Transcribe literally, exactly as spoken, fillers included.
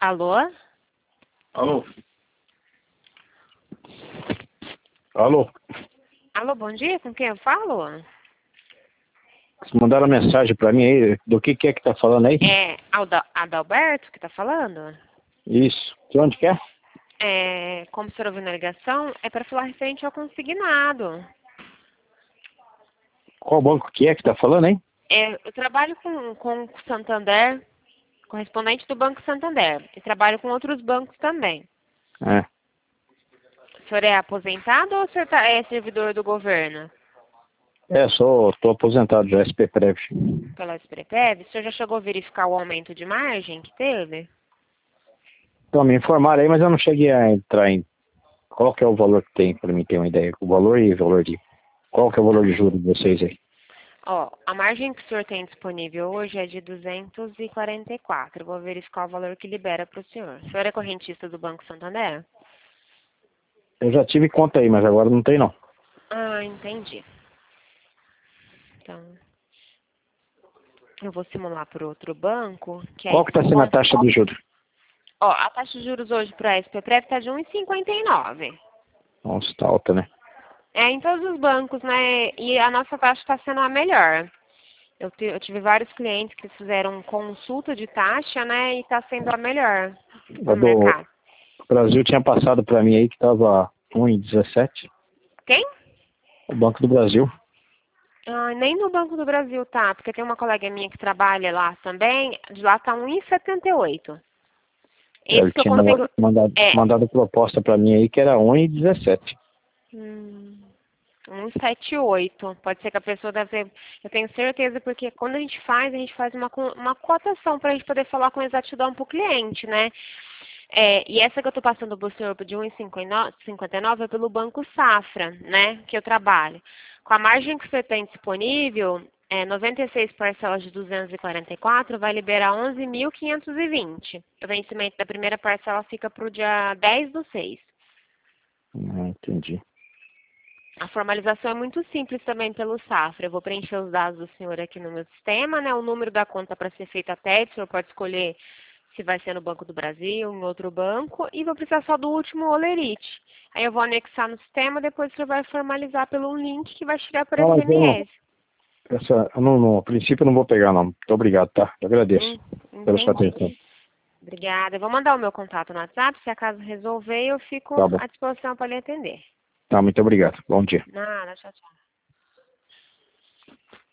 Alô? Alô? Alô? Alô, bom dia, com quem eu falo? Vocês mandaram mensagem pra mim aí, do que que é que tá falando aí? É Alda, Adalberto que tá falando? Isso. De onde que é? É, como o senhor ouviu na ligação, é para falar referente ao consignado. Qual banco que é que tá falando aí? É, eu trabalho com, com o Santander, correspondente do Banco Santander, e trabalho com outros bancos também. É. O senhor é aposentado ou o senhor tá, é servidor do governo? É, sou, tô aposentado já, S P Prev. Pela Sprepev, o senhor já chegou a verificar o aumento de margem que teve? Então, me informaram aí, mas eu não cheguei a entrar em qual que é o valor que tem, pra mim ter uma ideia. O valor e o valor de... Qual que é o valor de juros de vocês aí? Ó, a margem que o senhor tem disponível hoje é de duzentos e quarenta e quatro. Eu vou verificar o valor que libera para o senhor. O senhor é correntista do Banco Santander? Eu já tive conta aí, mas agora não tem não. Ah, entendi. Então, eu vou simular por outro banco, que aí Qual que tá sendo a com- taxa de juros? ó, a taxa de juros hoje para a S P Prev está de um vírgula cinquenta e nove. Nossa, tá alta, né? É em todos os bancos, né? E a nossa taxa está sendo a melhor. Eu, ti- eu tive vários clientes que fizeram consulta de taxa, né? E está sendo a melhor A no do mercado. Brasil tinha passado pra mim aí que tava um vírgula dezessete. Quem? O Banco do Brasil. Ah, nem no Banco do Brasil tá, porque tem uma colega minha que trabalha lá também, de lá tá um vírgula setenta e oito. É, Esse ele que eu tinha consigo. mandado, É. mandado proposta pra mim aí que era um vírgula dezessete. Hum, um vírgula setenta e oito. Pode ser que a pessoa deve ter. Eu tenho certeza, porque quando a gente faz, a gente faz uma, co- uma cotação para a gente poder falar com exatidão para o cliente, né? É, e essa que eu estou passando para o senhor de um vírgula cinquenta e nove é pelo Banco Safra, né? Que eu trabalho. Com a margem que você tem disponível, é, noventa e seis parcelas de duzentos e quarenta e quatro vai liberar onze mil quinhentos e vinte. O vencimento da primeira parcela fica para o dia dez do seis. Não entendi. A formalização é muito simples também pelo Safra. Eu vou preencher os dados do senhor aqui no meu sistema, né? O número da conta para ser feita até, o senhor pode escolher se vai ser no Banco do Brasil, em outro banco, e vou precisar só do último Olerite. Aí eu vou anexar no sistema, depois o senhor vai formalizar pelo link que vai chegar por Não, mas eu não, S M S. essa, eu não, não, a princípio eu não vou pegar não. Muito obrigado, tá? Eu agradeço Hum, pela sua entendi. atenção. Obrigada. Eu vou mandar o meu contato no WhatsApp, se acaso resolver, eu fico Tá bom. à disposição para lhe atender. Tá, muito obrigado. Bom dia. Nada, tchau, tchau.